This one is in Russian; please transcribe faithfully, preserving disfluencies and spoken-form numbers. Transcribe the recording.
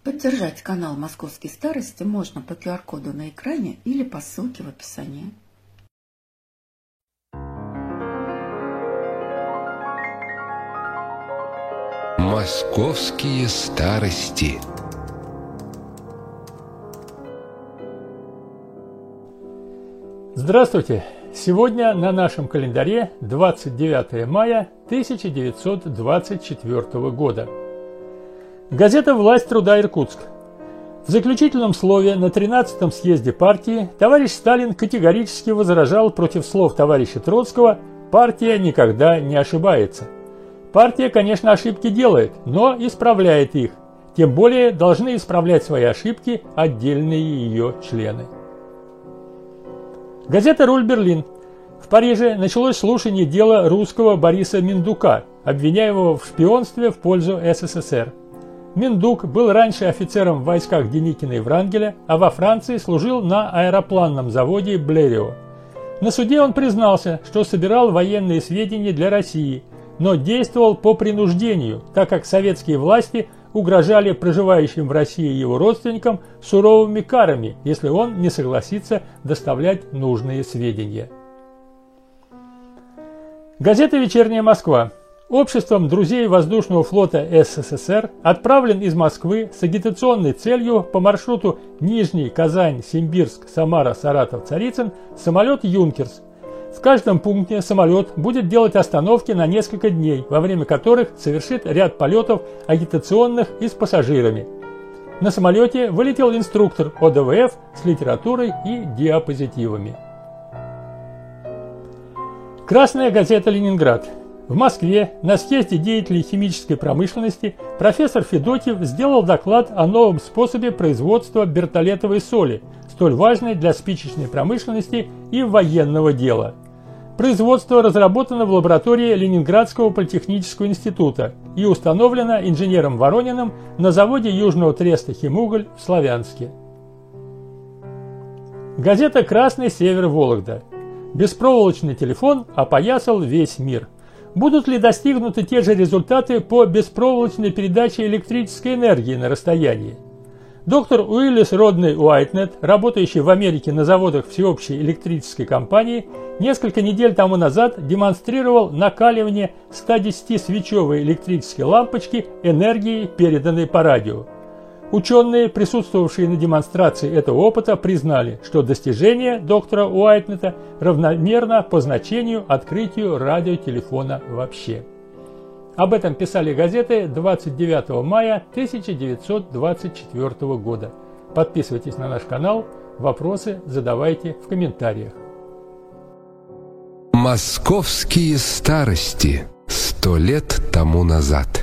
Поддержать канал «Московские старости» можно по ку ар коду на экране или по ссылке в описании. «Московские старости». Здравствуйте! Сегодня на нашем календаре двадцать девятое мая тысяча девятьсот двадцать четвёртого года. Газета «Власть труда. Иркутск». В заключительном слове на тринадцатом съезде партии товарищ Сталин категорически возражал против слов товарища Троцкого «партия никогда не ошибается». Партия, конечно, ошибки делает, но исправляет их. Тем более должны исправлять свои ошибки отдельные ее члены. Газета «Руль Берлин». В Париже началось слушание дела русского Бориса Миндука, обвиняемого в шпионстве в пользу эс эс эс эр. Миндук был раньше офицером в войсках Деникина и Врангеля, а во Франции служил на аэропланном заводе Блерио. На суде он признался, что собирал военные сведения для России, но действовал по принуждению, так как советские власти угрожали проживающим в России его родственникам суровыми карами, если он не согласится доставлять нужные сведения. Газета «Вечерняя Москва». Обществом друзей воздушного флота эс эс эс эр отправлен из Москвы с агитационной целью по маршруту Нижний, Казань, Симбирск, Самара, Саратов, Царицын самолет «Юнкерс». В каждом пункте самолет будет делать остановки на несколько дней, во время которых совершит ряд полетов агитационных и с пассажирами. На самолете вылетел инструктор о дэ вэ эф с литературой и диапозитивами. Красная газета «Ленинград». В Москве на съезде деятелей химической промышленности профессор Федотьев сделал доклад о новом способе производства бертолетовой соли, столь важной для спичечной промышленности и военного дела. Производство разработано в лаборатории Ленинградского политехнического института и установлено инженером Ворониным на заводе Южного Треста «Химуголь» в Славянске. Газета «Красный север Вологда». Беспроволочный телефон опоясал весь мир. Будут ли достигнуты те же результаты по беспроволочной передаче электрической энергии на расстоянии? Доктор Уиллис Родней Уайтнет, работающий в Америке на заводах всеобщей электрической компании, несколько недель тому назад демонстрировал накаливание ста десятисвечевой электрической лампочки энергией, переданной по радио. Ученые, присутствовавшие на демонстрации этого опыта, признали, что достижение доктора Уайтнета равномерно по значению открытию радиотелефона вообще. Об этом писали газеты двадцать девятого мая тысяча девятьсот двадцать четвёртого года. Подписывайтесь на наш канал, вопросы задавайте в комментариях. Московские старости. Сто лет тому назад.